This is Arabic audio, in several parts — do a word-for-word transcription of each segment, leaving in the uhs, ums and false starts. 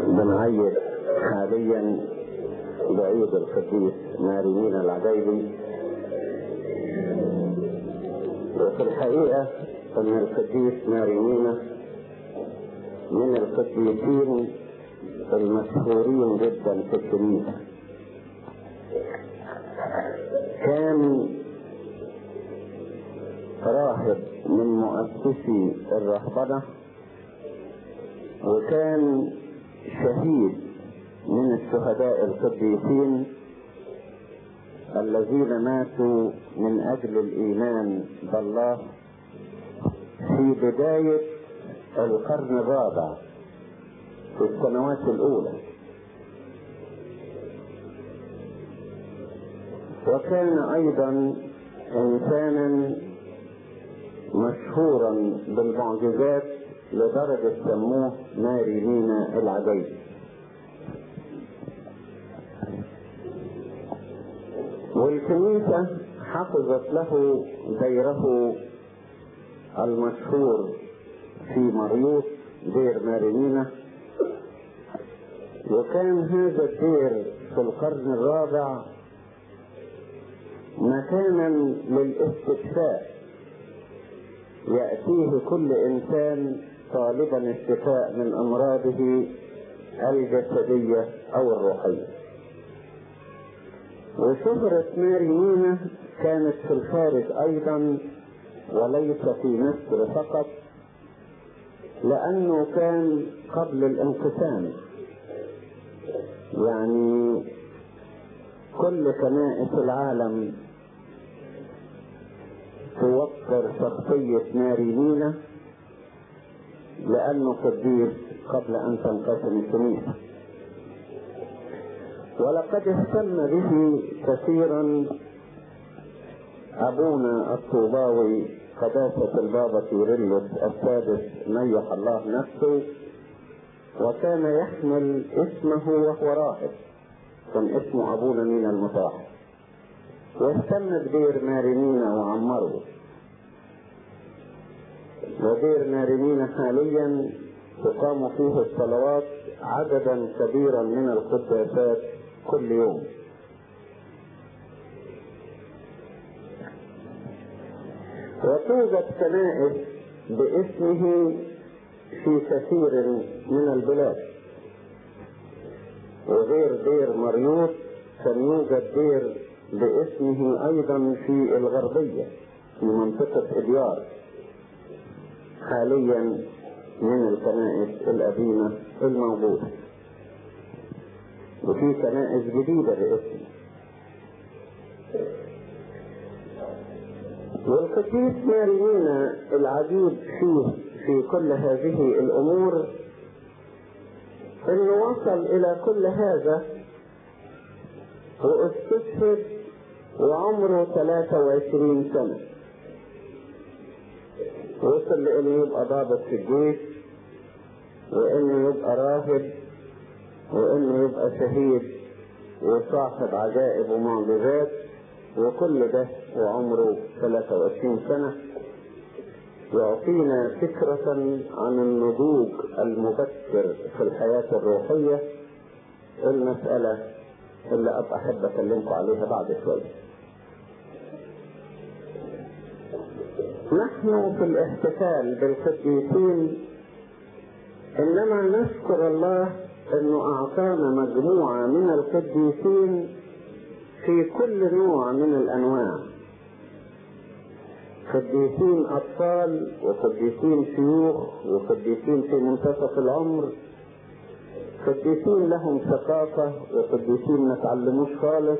بنعيد حاليا بعيد القديس مارينينا العجيبي. وفي الحقيقة ان القديس مارينينا من القديسين المشهورين جدا في الكنيسة. كان راهب من مؤسسي الرهبنة، وكان شهيد من الشهداء القديسين الذين ماتوا من اجل الايمان بالله في بداية القرن الرابع في السنوات الاولى. وكان ايضا انسانا مشهورا بالمعجزات لدرجة سموه مارينينا العجيبي. والكنيسة حفظت له ديره المشهور في مريوط، دير مارينينا. وكان هذا الدير في القرن الرابع مكانا للاستشفاء، يأتيه كل إنسان طالبا الشفاء من أمراضه الجسدية أو الروحية. وشهرة مارينينا كانت في الخارج أيضا وليس في مصر فقط، لأنه كان قبل الانقسام، يعني كل كنائس العالم توقر شخصية مارينينا لأنه قديس قبل أن تنقسم الكنيسة. ولقد اهتم به كثيرا أبونا الطوباوي قداسة البابا كيرلس السادس ميح الله نفسه، وكان يحمل اسمه وهو راهب، كان اسمه أبونا مينا المطاحن. واهتم بدير مارينينا وعمره. ودير مارينينا حاليا تقام فيه الصلوات عددا كبيرا من القداسات كل يوم. وتوجد كنائس باسمه في كثير من البلاد، وغير دير مريوط كان يوجد دير باسمه ايضا في الغربية في منطقة اديار، حاليا من الكنائس القديمة الموجودة. وفي كنائس جديدة باسمه. والقديس مارينينا العجيب فيه في كل هذه الامور انه وصل الى كل هذا واستشهد وعمره ثلاثة وعشرين سنة. وصل لانه يبقى ضابط في الجيش، وانه يبقى راهب، وانه يبقى شهيد وصاحب عجائب ومعجزات، وكل ده وعمره ثلاثة وعشرين سنة. يعطينا فكرة عن النضوج المبكر في الحياة الروحية، المسألة اللي أبقى أحب أكلمكم عليها بعد شوية. نحن في الاحتفال بالقديسين إنما نشكر الله إنه أعطانا مجموعة من القديسين في كل نوع من الأنواع. قديسين أطفال، وقديسين شيوخ، وقديسين في منتصف العمر، قديسين لهم ثقافة، وقديسين ما تعلموش خالص،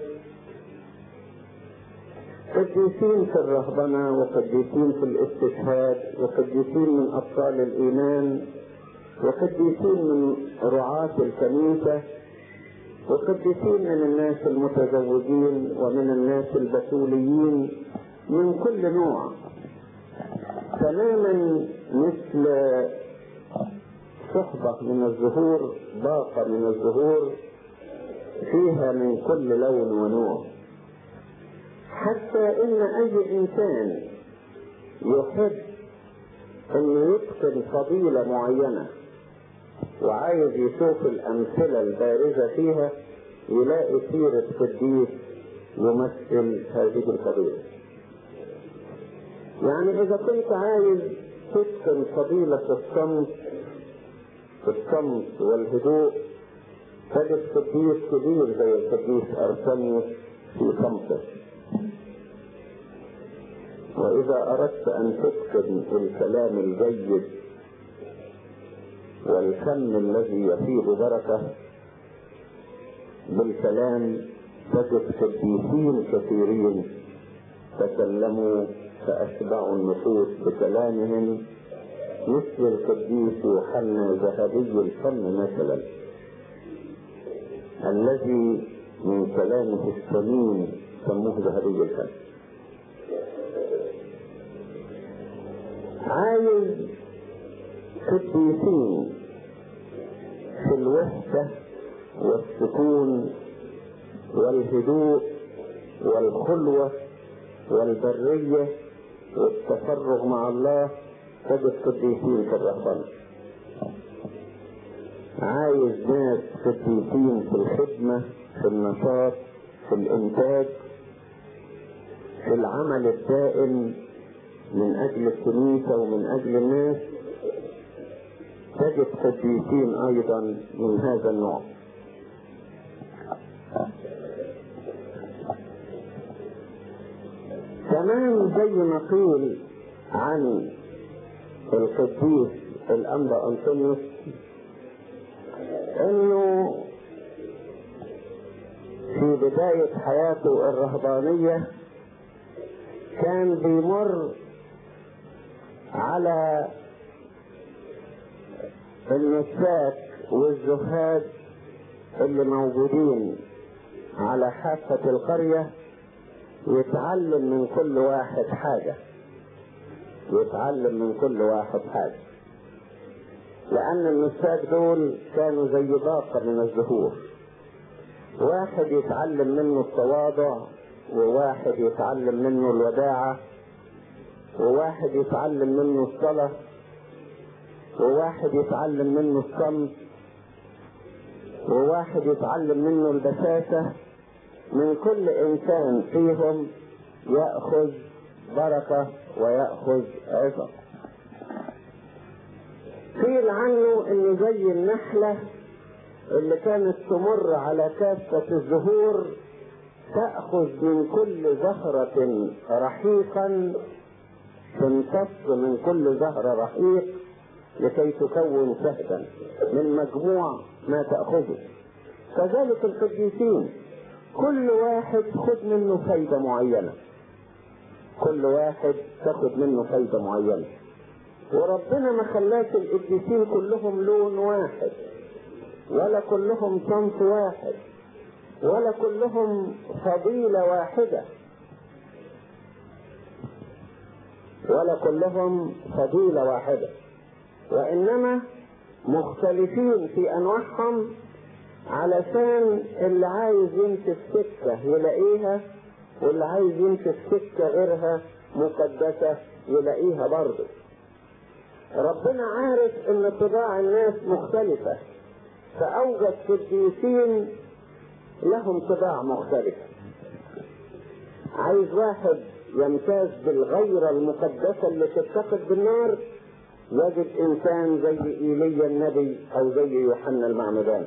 قديسين في الرهبنة، وقديسين في الاستشهاد، وقديسين من أبطال الإيمان، وقديسين من رعاة الكنيسة، وقديسين من الناس المتزوجين ومن الناس البتوليين، من كل نوع، تماما مثل صحبة من الزهور، باقة من الزهور فيها من كل لون ونوع. حتى ان اي انسان يحب ان يتقن فضيلة معينة وعايز يشوف الأمثلة البارزة فيها، يلاقي سيرة قديس يمثل هذه القضية. يعني إذا كنت عايز تتقن فضيلة الصمت الصمت والهدوء، تجد قديس كبير زي القديس أرسنيوس في صمته. وإذا أردت أن تتقن الكلام الجيد والفم الذي يفيض بركة بالكلام، تجد قديسين كثيرين تكلموا فأشبعوا النفوس بكلامهم، مثل القديس يوحنا ذهبي الفم مثلا، الذي من كلامه الثمين سموه ذهبي الفم. عايز قديسين في الوحدة والسكون والهدوء والخلوة والبرية والتفرغ مع الله، تجد قديسين في الرهبنة. عايز ناس قديسين في الخدمة، في النشاط، في الإنتاج، في العمل الدائم من أجل الكنيسة ومن أجل الناس، تجد قديسين أيضا من هذا النوع. كمان زي ما قيل عن القديس الأنبا أنطونيوس انه في بداية حياته الرهبانية كان بيمر على النساك والزهاد اللي موجودين على حافة القرية، يتعلم من كل واحد حاجة يتعلم من كل واحد حاجة لأن النساك دول كانوا زي باقة من الزهور، واحد يتعلم منه التواضع، وواحد يتعلم منه الوداعة، وواحد يتعلم منه الصلاة، وواحد يتعلم منه الصمت، وواحد يتعلم منه البساسة. من كل إنسان فيهم يأخذ بركة ويأخذ عظة. قيل عنه إنه زي النحلة اللي كانت تمر على كافة الزهور، تأخذ من كل زهرة رحيقا، تمتص من كل زهرة رحيق لكي تكون شهدا من مجموع ما تأخذه. كذلك القديسين، كل واحد خد منه فايدة معينة، كل واحد تاخد منه فايدة معينة. وربنا ما خلاش القديسين كلهم لون واحد، ولا كلهم صنف واحد، ولا كلهم فضيلة واحدة، ولا كلهم فضيلة واحدة، وإنما مختلفين في أنواعهم، علشان اللي عايز يمشي في سكة يلاقيها، واللي عايز يمشي في سكة غيرها مقدسة يلاقيها برضه. ربنا عارف ان طباع الناس مختلفة، فأوجد قديسين لهم طباع مختلفة. عايز واحد يمتاز بالغيرة المقدسة اللي تتقد بالنار، يجد إنسان زي إيليا النبي أو زي يوحنا المعمدان.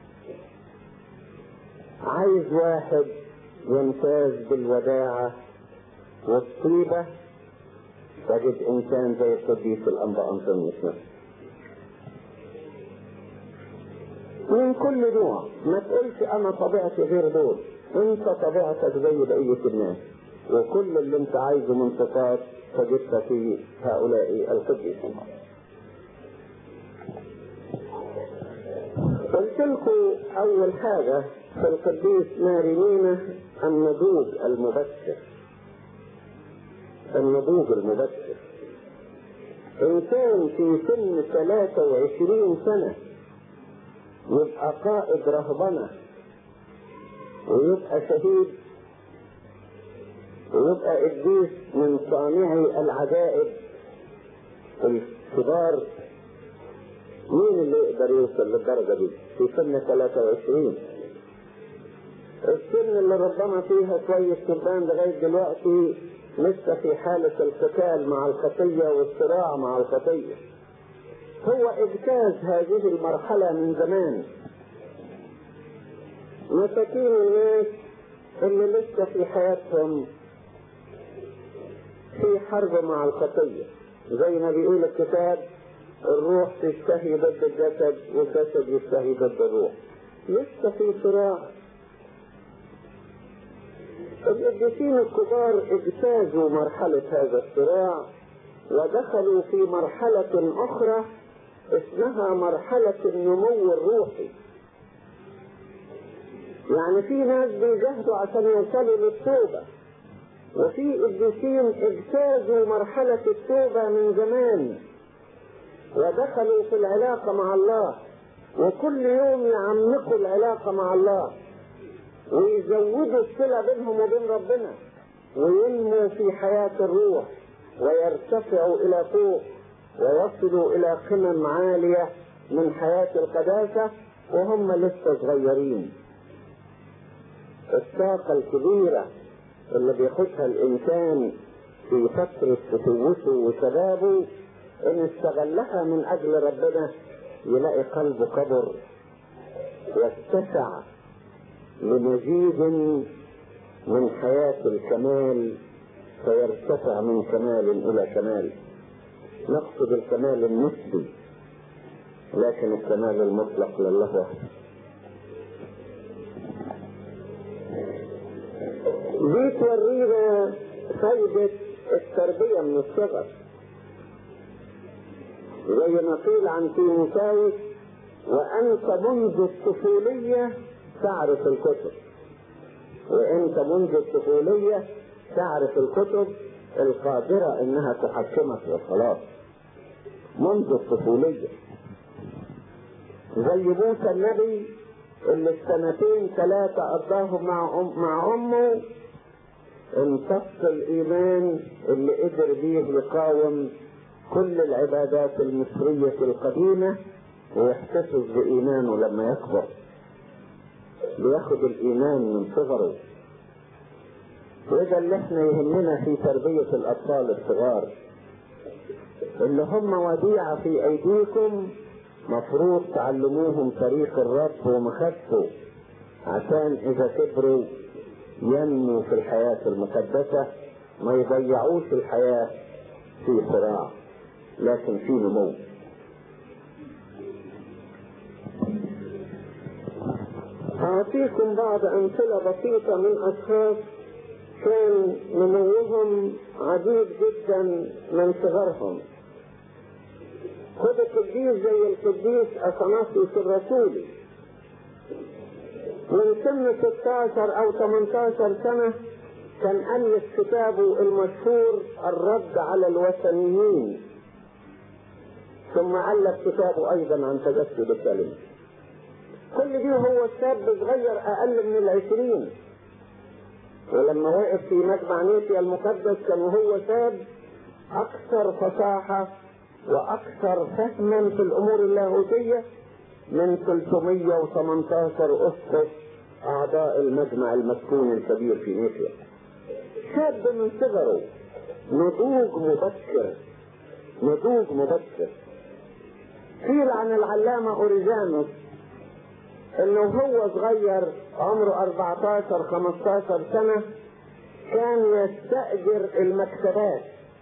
عايز واحد يمتاز بالوداعة والطيبة، تجد إنسان زي القديس الأنبا أنطونيوس. من كل نوع، ما تقولش أنا طبيعتي غير دول، أنت طبيعتك زي بقية الناس، وكل اللي أنت عايزه من صفات تجدها في هؤلاء القديسين. قلت لكم أول حاجة في القديس مارينينا النضوج المبكر. النضوج المبكر، إنسان في سن ثلاثة وعشرين سنة يبقى قائد رهبنة، ويبقى شهيد، ويبقى قديس من صانعي العجائب الكبار، مين اللي يقدر يوصل للدرجة دي في سن ثلاثة وعشرين؟ السن اللي ربنا فيها شوية شبان لغاية دلوقتي لسه في حالة القتال مع الخطية والصراع مع الخطية. هو اجتاز هذه المرحلة من زمان. مساكين الناس اللي لسه في حياتهم في حرب مع الخطية، زي ما بيقول الكتاب الروح تشتهي ضد الجسد والجسد يشتهي ضد الروح. لسه في صراع. القديسين الكبار اجتازوا مرحلة هذا الصراع ودخلوا في مرحلة أخرى اسمها مرحلة النمو الروحي. يعني في ناس بيجاهدوا عشان يوصلوا للتوبة، وفي قديسين اجتازوا مرحلة التوبة من زمان ودخلوا في العلاقة مع الله، وكل يوم يعمقوا العلاقة مع الله ويزودوا الصلة بينهم وبين ربنا وينموا في حياة الروح ويرتفعوا إلى فوق ويصلوا إلى قمم عالية من حياة القداسة وهم لسه صغيرين. الطاقة الكبيرة اللي بياخدها الإنسان في فترة فتوته وشبابه إن استغلها من أجل ربنا يلاقي قلبه كبر يتسع لمزيد من حياة الكمال فيرتفع من كمال إلى كمال. نقصد الكمال النسبي لكن الكمال المطلق لله وحده. دي تورينا فايدة التربية من الصغر، زي ما قيل عن تيموثاوس وأنت منذ الطفولية تعرف الكتب. وأنت منذ الطفولية تعرف الكتب القادرة إنها تحكمك للخلاص منذ الطفولية. زي موسى النبي اللي السنتين ثلاثة قضاهم مع أم مع أمه امتص الإيمان اللي قدر بيه يقاوم كل العبادات المصرية القديمة ويحتفظ بإيمانه لما يكبر. بياخد الإيمان من صغره. وده اللي احنا يهمنا في تربية الأطفال الصغار اللي هم وديعة في أيديكم، مفروض تعلموهم طريق الرب ومخافته عشان إذا كبروا ينموا في الحياة المقدسة، ما يضيعوش الحياة في صراع لكن في نمو. أعطيكم بعض أمثلة بسيطة من أشخاص كان نموهم عديد جدا من صغرهم. خد القديس زي القديس أثناسيوس الرسولي، من سن ستة عشر أو ثمانية عشر سنة كان ألف كتابه المشهور الرد على الوثنيين، ثم ألف كتابه أيضا عن تجسد الكلمة. كل دي هو شاب صغير أقل من العشرين، ولما وقف في مجمع نيسيا المقدس كان هو شاب أكثر فصاحة وأكثر فهما في الأمور اللاهوتية من ثلاثمائة وثمانية عشر أسقف أعضاء المجمع المسكون الكبير في نيسيا. شاب من صغره، نضوج مبكر نضوج مبكر. قيل عن العلامة أوريجانوس انه هو صغير عمره أربعة عشر خمسة عشر سنة كان يستأجر المكتبات.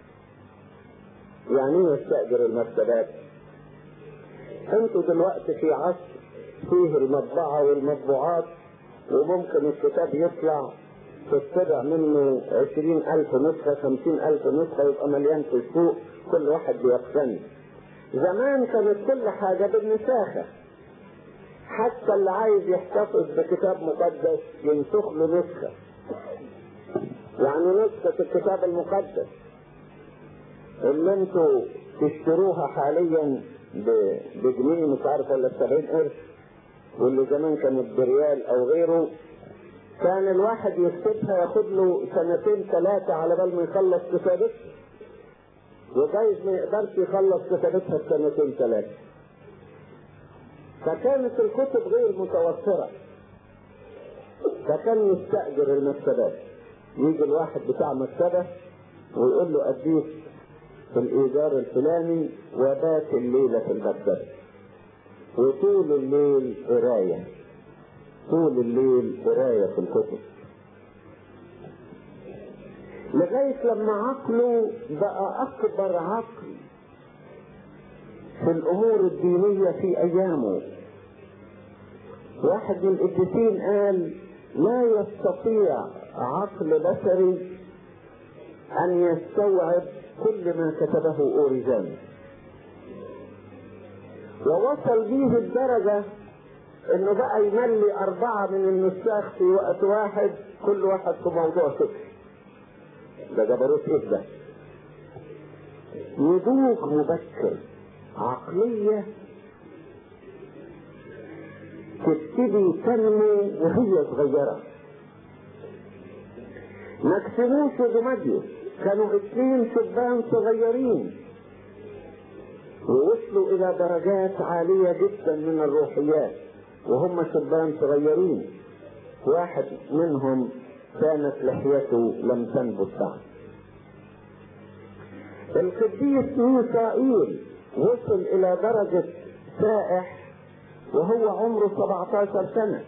يعني ايه يستأجر المكتبات؟ انتوا دلوقتي في عصر فيه المطبعة والمطبوعات، وممكن الكتاب يطلع تطبع منه عشرين ألف نسخة خمسين ألف نسخة يبقى مليان في السوق كل واحد بيقتني. زمان كانت كل حاجة بالنساخة، حتى اللي عايز يحتفظ بكتاب مقدس ينسخ له نسخة. يعني نسخة الكتاب المقدس اللي انتوا تشتروها حاليا بجنيه مش عارف ولا سبعين قرش، واللي زمان كانت بريال او غيره، كان الواحد يكتبها ياخد له سنتين ثلاثة على بال ما يخلص كتابتها، وجايز ما يقدرش يخلص كتابتها في سنتين ثلاثة. فكانت الكتب غير متوفرة، فكان يستأجر المكتبات. يجي الواحد بتاع مكتبة ويقول له أديك في الإيجار الفلاني وبات الليلة في المكتبة، وطول الليل قراية، طول الليل قراية في الكتب، لغاية لما عقله بقى أكبر عقل في الأمور الدينية في أيامه. واحد من القديسين قال: لا يستطيع عقل بشري أن يستوعب كل ما كتبه أوريجان. ووصل به الدرجة إنه بقى يملي أربعة من النساخ في وقت واحد، كل واحد في موضوع فكري. ده جبروت إيه ده؟ نضوج مبكر، عقلية تبتدي تنمو وهي صغيرة. ماكسيموس ودوماديوس كانوا اثنين شبان صغيرين ووصلوا إلى درجات عالية جدا من الروحيات وهم شبان صغيرين. واحد منهم كانت لحيته لم تنبت بعد. القديس ميخائيل وصل إلى درجة سائح وهو عمره سبعة عشر سنة،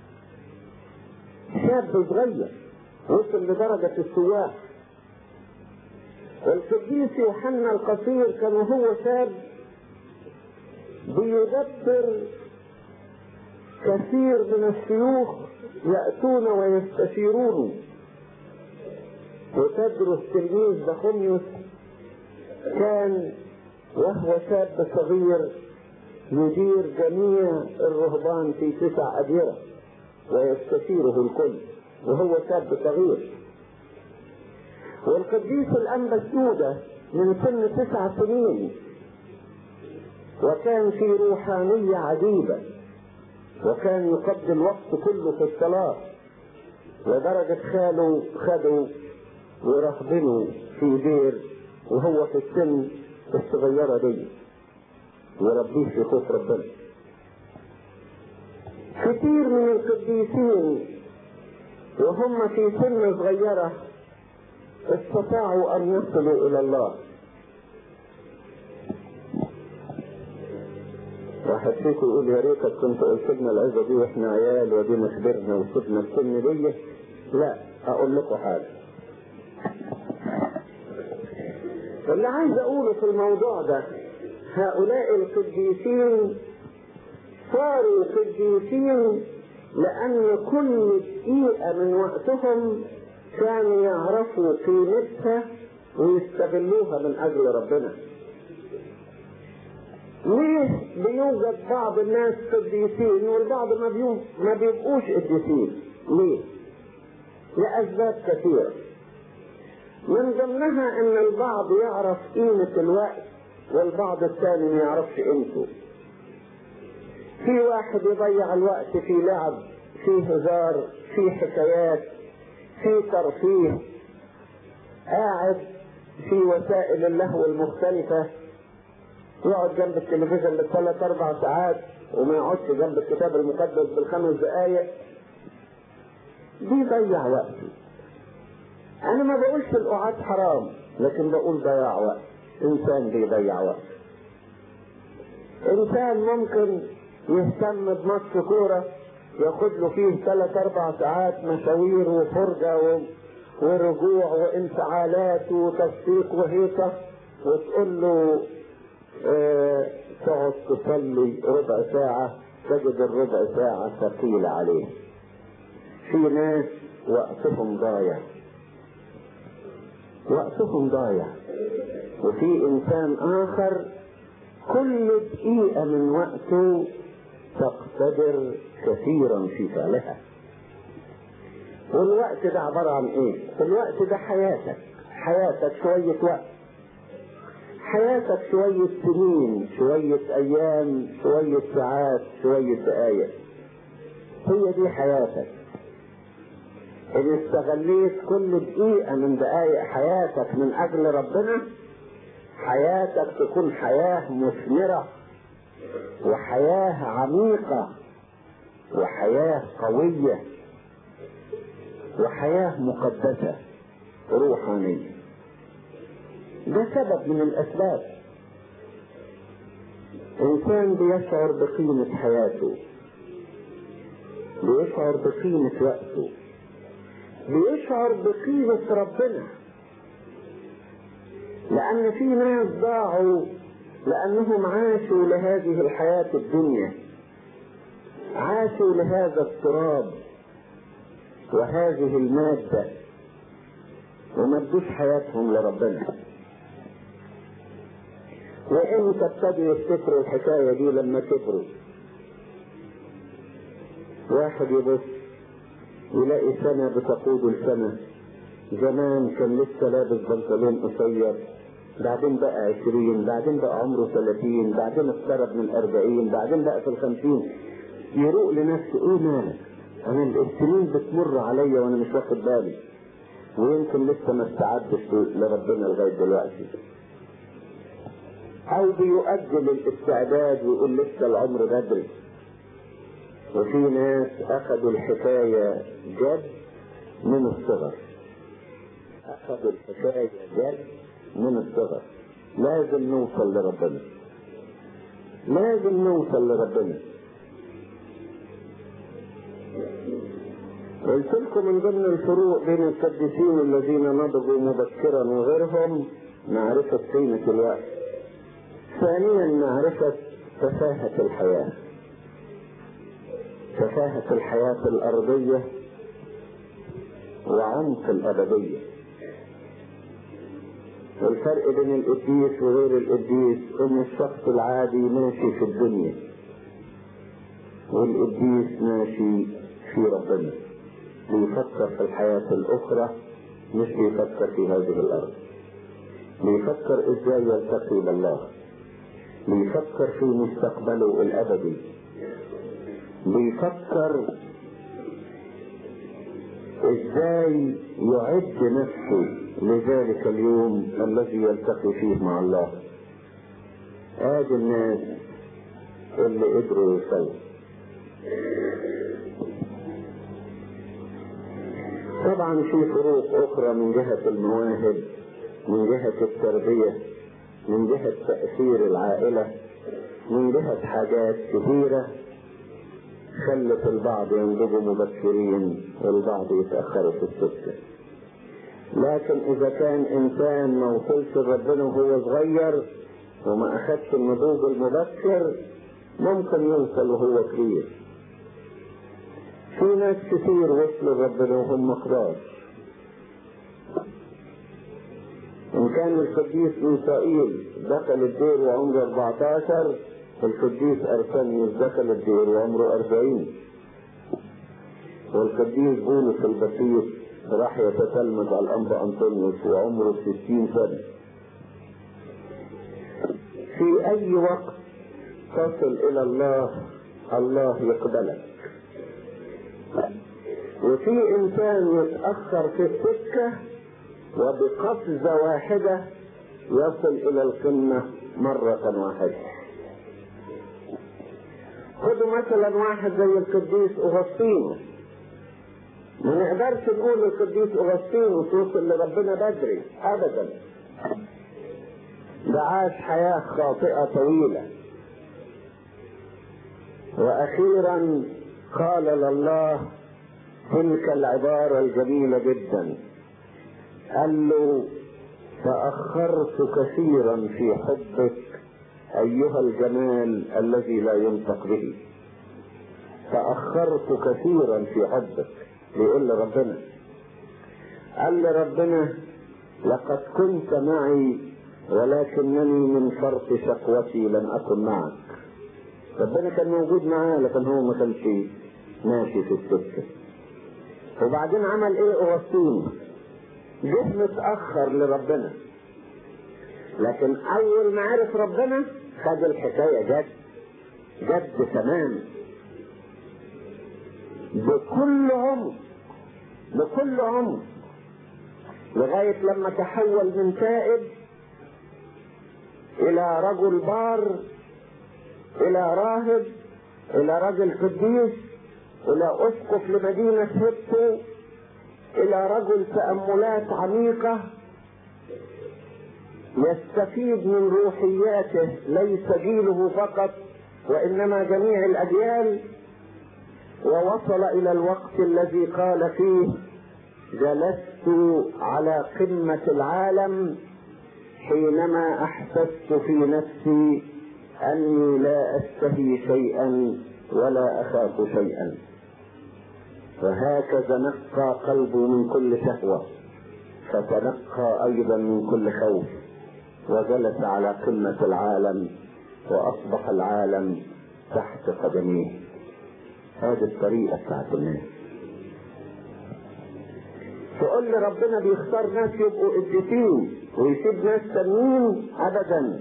شاب صغير وصل لدرجة السواح. القديس يوحنا القصير كان هو شاب بيدبر كثير من الشيوخ يأتون ويستشيرون. وتدرس تلميذ بخوميوس كان وهو شاب صغير يدير جميع الرهبان في تسع أديرة ويستشيره الكل وهو شاب صغير. والقديس الأنبا سنودة من سن تسع سنين وكان في روحانية عجيبة، وكان يقضي الوقت كله في الصلاة، لدرجة خاله خدوا ورهبنوا في دير وهو في السن الصغيرة دي وربيه في خوف ربنا. كثير من القديسين وهم في سن صغيرة استطاعوا أن يصلوا إلى الله. واحد فيكم يقول: يا ريتك كنت قلت لنا العزة دي واحنا عيال ودي مخبرنا وسبنا السن دي. لا، أقول لكم حاجة. اللي عايز أقوله في الموضوع ده، هؤلاء القديسين صاروا قديسين لأن كل دقيقة من وقتهم كانوا يعرفوا قيمتها ويستغلوها من أجل ربنا. ليه بيوجد بعض الناس قديسين والبعض ما, ما بيبقوش قديسين؟ ليه؟ لأسباب كثيرة، من ضمنها ان البعض يعرف قيمة الوقت والبعض الثاني ما يعرفش قيمته. في واحد يضيع الوقت في لعب، في هزار، في حكايات، في ترفيه، قاعد في وسائل اللهو المختلفة، يقعد جنب التلفزيون بالثلاث اربع ساعات وما يقعدش جنب الكتاب المقدس بالخمس دقايق. دي ضيع وقته. انا ما بقولش القعاد حرام، لكن بقول ضياع وقت. انسان بيضيع وقت. انسان ممكن يهتم بماتش كورة ياخد له فيه ثلاث اربع ساعات مشاوير وفرجة ورجوع وانفعالات وتصفيق وهيصة، وتقول له اه تقعد تصلي ربع ساعة، تجد الربع ساعة ثقيلة عليه. في ناس وقتهم ضايع، وقتهم ضايع. وفي انسان اخر كل دقيقة من وقته تقتدر كثيرا في فعلها. والوقت ده عبارة عن ايه؟ الوقت ده حياتك، حياتك شوية وقت، حياتك شوية سنين، شوية ايام، شوية ساعات، شوية دقايق، هي دي حياتك. ان استغليت كل دقيقة من دقايق حياتك من اجل ربنا، حياتك تكون حياة مثمرة وحياة عميقة وحياة قوية وحياة مقدسة روحانية. ده سبب من الأسباب. إنسان بيشعر بقيمة حياته، بيشعر بقيمة وقته، بيشعر بقيمة ربنا، لأن في ناس ضاعوا لأنهم عاشوا لهذه الحياة الدنيا، عاشوا لهذا التراب وهذه المادة وما ادوش حياتهم لربنا. وإمتى ابتدوا يفتكروا الحكاية دي؟ لما كبروا. واحد يبص يلاقي سنة بتقود السنة، زمان كان لسه لابس بنطلون قصير، بعدين بقى عشرين، بعدين بقى عمره ثلاثين، بعدين اقترب من الأربعين، بعدين بقى في الخمسين. يروق لنفسه ايه مالك؟ انا السنين بتمر عليا وانا مش واخد بالي، ويمكن لسه ما استعدتش لربنا لغايه دلوقتي. او بيؤجل الاستعداد ويقول لسه العمر بدري. وفي ناس اخذوا الحكايه جد من الصغر، اخذوا الحكايه جد من الصغر. لازم نوصل لربنا، لازم نوصل لربنا. قلت لكم من ضمن الفروق بين القديسين الذين نضجوا مبكرا وغيرهم معرفة قيمة الوقت. ثانيا معرفة تفاهة الحياة، تفاهة الحياة الأرضية وعمق الأبدية. والفرق بين القديس وغير القديس ان الشخص العادي ماشي في الدنيا، والقديس ماشي في ربنا، بيفكر في الحياة الأخرى مش بيفكر في هذه الأرض. بيفكر ازاي يلتقي بالله، بيفكر في مستقبله الأبدي، بيفكر ازاي يعد نفسه لذلك اليوم الذي يلتقي فيه مع الله. هذه الناس اللي قدروا يوصلوا. طبعا في فروق اخرى من جهة المواهب، من جهة التربية، من جهة تأثير العائلة، من جهة حاجات كثيرة خلت البعض ينضجوا مبكرين والبعض يتأخروا في السكة. لكن اذا كان انسان ما وصلش لربنا وهو صغير وما اخدش النضوج المبكر ممكن يوصل وهو كبير. في ناس كثير وصلوا لربنا وهم كبار. ان كان القديس ميسائيل دخل الدير وعمره أربعتاشر، القديس ارسنيوس دخل الدير وعمره أربعين، والقديس بولس البسيط راح يتتلمذ على الأنبا أنطونيوس وعمره ستين سنة. في أي وقت تصل إلى الله الله يقبلك. وفي إنسان يتأخر في السكة وبقفزة واحدة يصل إلى القمة مرة واحدة. خذوا مثلا واحد زي القديس أغسطينوس. ما نقدرش نقول القديس أغسطينوس وصل لربنا بدري أبدا، ده عاش حياة خاطئة طويلة، وأخيرا قال لله تلك العبارة الجميلة جدا، قال له تأخرت كثيرا في حبك أيها الجمال الذي لا ينطق به. تأخرت كثيرا في حبك. بيقول لربنا، قال لربنا لقد كنت معي ولكنني من فرط شقوتي لم أكن معك. ربنا كان موجود معاه لكن هو ما كانش ماشي في السكة. وبعدين عمل ايه أغسطينوس؟ جه متأخر لربنا، لكن أول ما عرف ربنا خد الحكاية جد جد تمام، بكل عمق بكل عمق، لغاية لما تحول من تائب إلى رجل بار الى راهب، الى رجل قديس، الى اسقف لمدينة هبته، الى رجل تأملات عميقة يستفيد من روحياته ليس جيله فقط وانما جميع الاجيال. ووصل الى الوقت الذي قال فيه: جلست على قمة العالم حينما احسست في نفسي اني لا استهي شيئا ولا اخاف شيئا. وهكذا نقى قلبه من كل شهوة، فتنقى ايضا من كل خوف، وجلس على قمة العالم واصبح العالم تحت قدميه. هذه الطريقة بتاعت الناس. تقول لي ربنا بيختار ناس يبقوا قديسين ويسيب ناس تانيين؟ ابدا،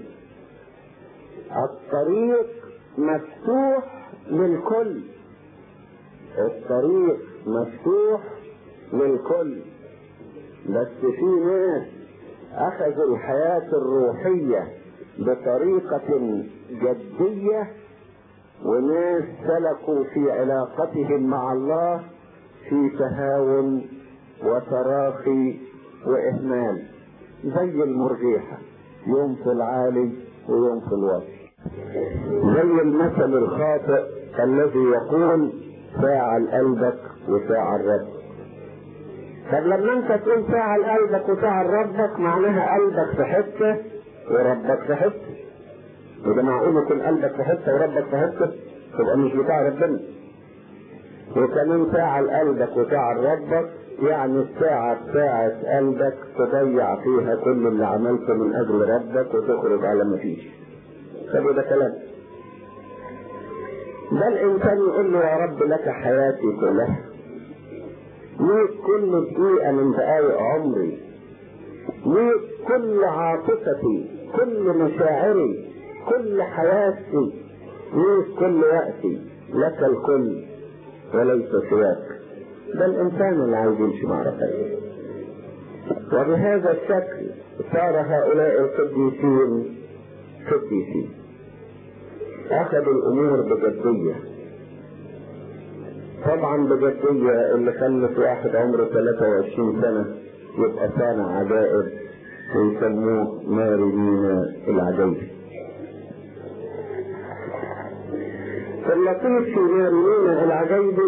الطريق مفتوح للكل، الطريق مفتوح للكل. بس في ناس اخذوا الحياة الروحية بطريقة جدية، وناس سلكوا في علاقتهم مع الله في تهاون وتراخي واهمال، زي المرجيحة، يوم في العالي ويوم في الوسط، زي المثل الخاطئ الذي يقول: فاعل قلبك وفاعل ربك. طب لما انت تقول فاعل قلبك وفاعل ربك، معناها قلبك في حته وربك في حته. وده معقول يكون قلبك في حته وربك في حته؟ تبقى مش بتاع ربنا. وكمان فاعل قلبك وفاعل ربك، يعني الساعة بتاعت قلبك تضيع فيها كل اللي عملته من اجل ربك وتخرج على ما فيش. طب ده كلام. ده الانسان يقول له: يا رب لك حياتي كلها، ليك كل دقيقة من دقايق عمري، ليك كل عاطفتي، كل مشاعري، كل حياتي، ليك كل وقتي، لك الكل وليس سواك. ده الانسان اللي عايز يمشي مع ربنا. وبهذا الشكل صار هؤلاء القديسين قديسين، اخذوا الامور بجدية. طبعا بجدية اللي خلت واحد عمره ثلاثة وعشرين سنة يبقى صانع عجائب ويسموه ماري مينا العجيب. اللطيف في ماري مينا العجيب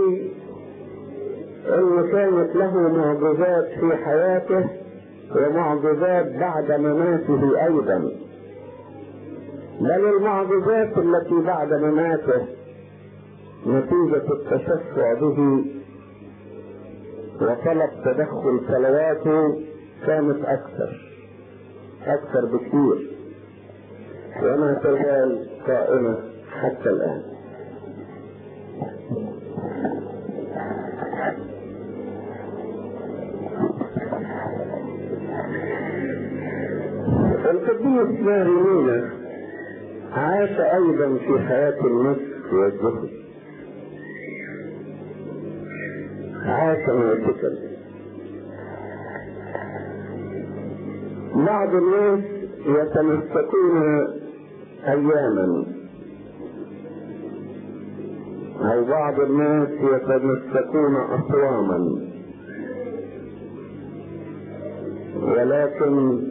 انه كانت له معجزات في حياته ومعجزات بعد مماته ايضا، بل المعجزات التي بعد مماته نتيجة التشفع به وطلب تدخل صلواته كانت اكثر اكثر بكثير، وما تزال قائمة حتى الان. القديس ماري مينا عاش ايضا في حياة النسك والزهد، عاش معتكا. بعض الناس يتمسكون اياما، او بعض الناس يتمسكون اصواما، ولكن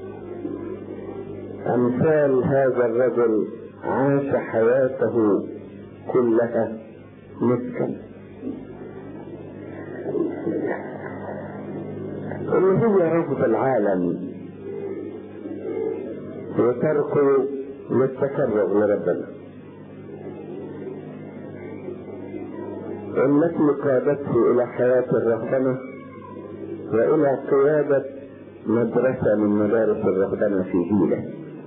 امثال هذا الرجل عاش حياته كلها مسكا، اللي هي رفض العالم وتركه للتكرر لربنا، التي قادته الى حياة الرهبنة والى قيادة مدرسة من مدارس الرهبنة في جيله.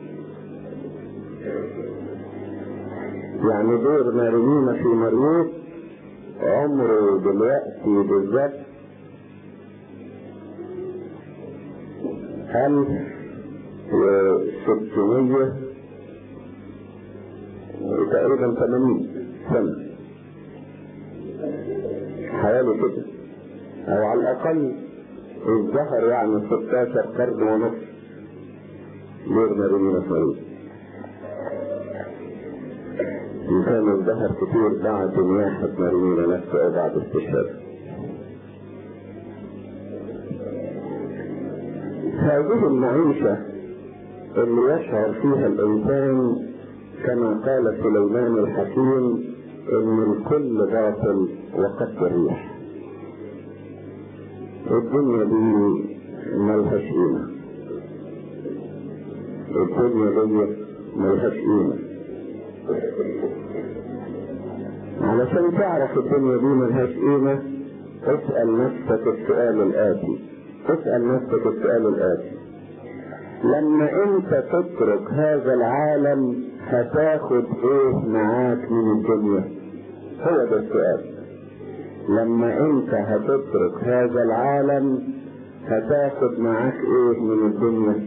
يعني دور ماري مينا في مريوط عمره دلوقتي بالذات ألف وستمية تقريبا ثمانين سنة حوالي كده، أو على الأقل الظهر يعني ستاشر قرن ونصف دور ماري مينا في مريوط. وكان الظهر كتير بعد واحد مرمين نفسه او بعد استشهاد. هذه المعيشة اللي يشعر فيها الانسان كما قال سليمان الحكيم ان الكل باطل وقد الريح. الدنيا دي ملهاش قيمة، الدنيا دي ملهاش قيمة. علشان تعرف الدنيا دي ملهاش قيمة اسأل نفسك السؤال الآتي، اسأل نفسك السؤال الآتي: لما انت تترك هذا العالم هتاخد ايه معاك من الدنيا؟ هو ده السؤال. لما انت هتترك هذا العالم هتاخد معاك ايه من الدنيا؟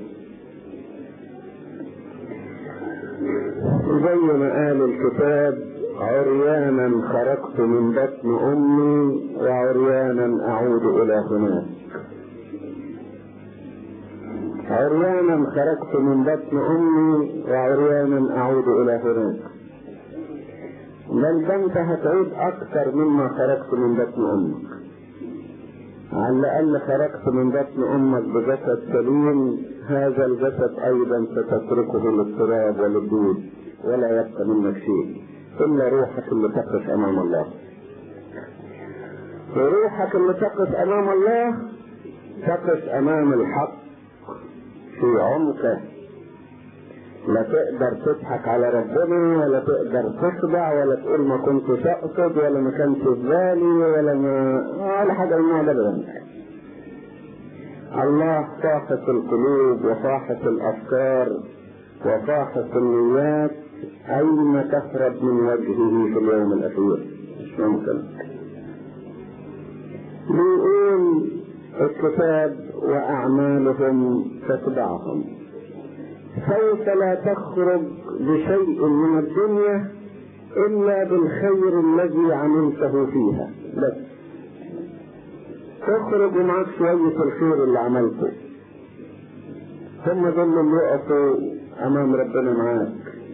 زي ما قال الكتاب: عريانا خرجت من بطن امي وعريانا اعود الى هناك. عريانا خرجت من بطن امي وعريانا اعود الى هناك. بل ده انت هتعود اكثر مما خرجت من بطن امك. على الاقل خرجت من بطن امك بجسد سليم، هذا الجسد ايضا ستتركه للتراب وللدود ولا يبقى منك شيء الا روحك اللي تقف امام الله. وروحك اللي تقف امام الله تقف امام الحق في عمقه. لا تقدر تضحك على ربنا ولا تقدر تخدع ولا تقول ما كنتش اقصد ولا ما كانش في بالي ولا ما ولا حاجه من هذا. الله فاحص القلوب وفاحص الافكار وفاحص النيات، اين تهرب من وجهه في اليوم الاخير؟ مش ممكن. بيقول الكتاب: واعمالهم تتبعهم. سوف لا تخرج بشيء من الدنيا الا بالخير الذي عملته فيها، بس تخرج معك شوية الخير اللي عملته. هم دول اللي يقفوا امام ربنا معاك.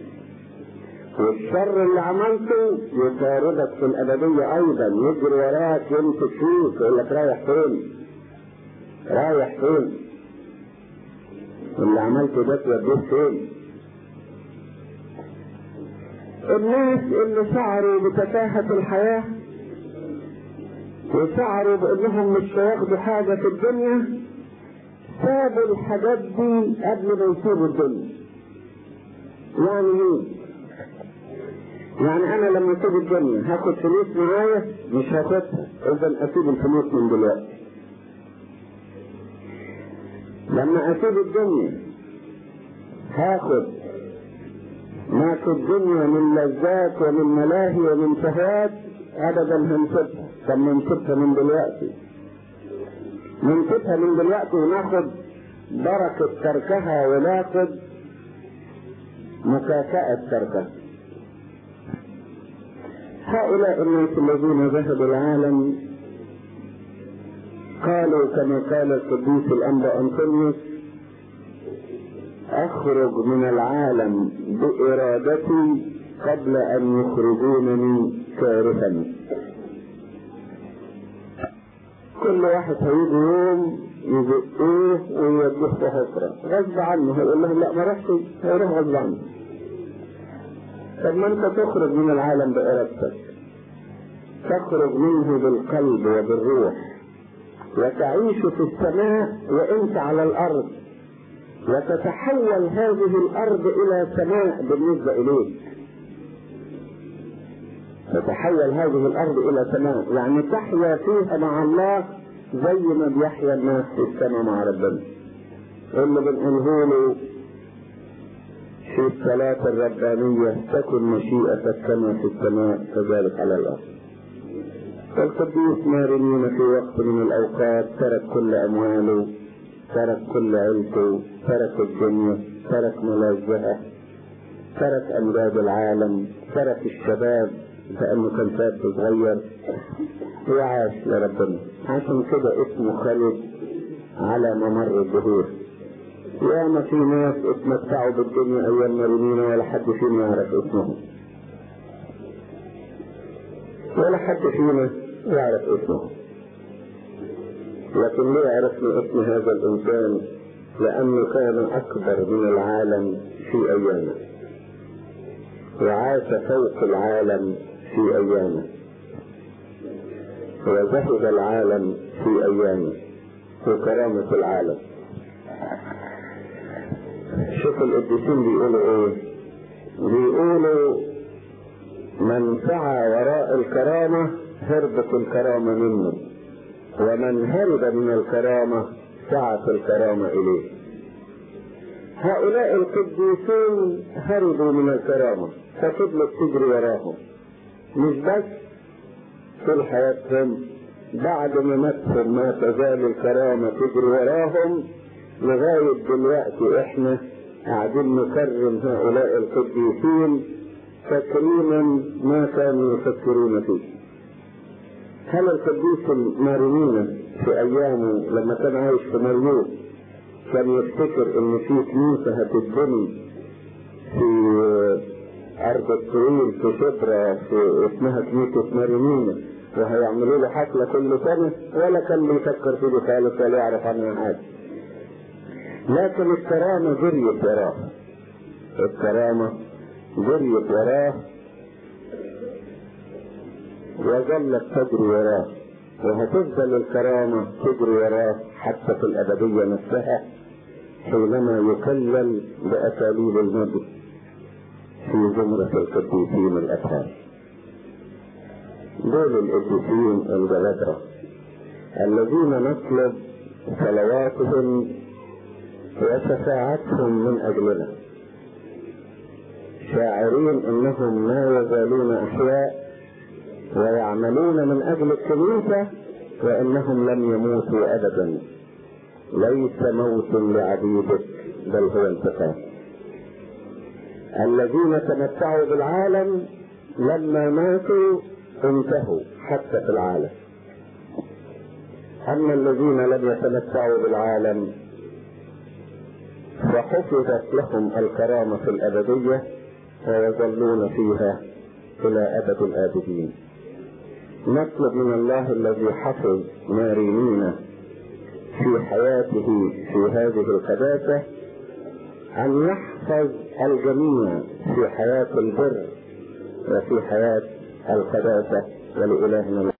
والشر اللي عملته يطاردك في الابدية ايضا، يجري وراك يمسك فيك يقول لك رايح فين رايح فين اللي عملته ده توديه فين. الناس اللي شعروا بتفاهة الحياة وشعروا بانهم مش هياخدوا حاجة في الدنيا سابوا الحاجات دي قبل ما يسيبوا الدنيا. يعني ايه؟ يعني انا لما اسيب الدنيا هاخد فلوس معايا؟ مش هاخدها، اذا اسيب الفلوس من دلوقتي. لما اسيب الدنيا هاخد ما في الدنيا من لذات ومن ملاهي ومن شهوات؟ ابدا هنسيبها. طب ننسيبها من دلوقتي، ننسيبها من دلوقتي وناخد بركة تركها وناخد مكافأة تركها. هؤلاء الناس الذين ذهبوا العالم قالوا كما قال القديس الأنبا أنطونيوس: أخرج من العالم بإرادتي قبل أن يخرجونني كارها. كل واحد هيجي يوم يزقوه ويوديه في حفرة غصب عنه، هيقول لهم لا ما رحتش، هيروح غصب عنه. طب ما انت تخرج من العالم بإرادتك، تخرج منه بالقلب وبالروح وتعيش في السماء وانت على الارض، وتتحول هذه الارض الى سماء بالنسبة اليك. تتحول هذه الارض الى سماء، يعني تحيا فيها مع الله زي ما بيحيا الناس في السماء مع ربنا. اللي بنقوله له في الصلاة الربانية: تكن مشيئتك كما في السماء كذلك على الارض. فالقديس مارينينا في وقت من الاوقات ترك كل امواله، ترك كل عيلته، ترك الدنيا، ترك ملذها، ترك امجاد العالم، ترك الشباب لانه كان شاب صغير وعاش لربنا. عشان كده اسمه خالد على ممر الدهور. ياما في ناس اتمتعوا بالدنيا ايام مارينينا ولا حد فيهم يعرف اسمهم. ولا حد فينا يعرف اسمه، لكن ليه عرفنا اسم هذا الإنسان؟ لأنه كان أكبر من العالم في أيامه، وعاش فوق العالم في أيامه، وزهد العالم في أيامه وكرامة العالم. شوف القديسين بيقولوا ايه؟ بيقولوا من سعى وراء الكرامة هربت الكرامة منه، ومن هرب من الكرامة سعت الكرامة إليه. هؤلاء القديسين هربوا من الكرامة ففضلت تجري وراهم، مش بس طول حياتهم، بعد ما ماتهم ما تزال الكرامة تجري وراهم لغاية دلوقتي. احنا قاعدين نكرم هؤلاء القديسين تكريما ما كانوا يفكرون فيه. هل القديس المارينينا في ايامه لما كان عايش في مريوط كان يفتكر ان في كنيسة هتتبني في ارض الطويل في شبرا في اسمها كنيسة مارينينا وهيعملوا له حفلة كل سنة؟ ولا كان بيفكر فيه خالص ولا يعرف عنها حاجة. لكن الكرامة جريت وراه، الكرامة جريت وراه وظلت تجري وراه، وهتفضل الكرامة تجري وراه حتى في الأبدية نفسها حينما يكلل بأساليب المجد في زمرة القديسين الأطهار. دول القديسين الجبابرة الذين نطلب صلواتهم وشفاعتهم من أجلنا، شاعرين أنهم ما يزالون أحياء ويعملون من أجل الكنيسة وإنهم لم يموتوا أبدا. ليس موت لعبيدك بل هو انتقام. الذين تمتعوا بالعالم لما ماتوا انتهوا حتى في العالم، أما الذين لم يتمتعوا بالعالم فحفظت لهم الكرامة في الأبدية ويظلون فيها إلى أبد الآبدين. نطلب من الله الذي حفظ مارينينا في حياته في هذه القداسة أن يحفظ الجميع في حياة البر وفي حياة القداسة. ولإلهنا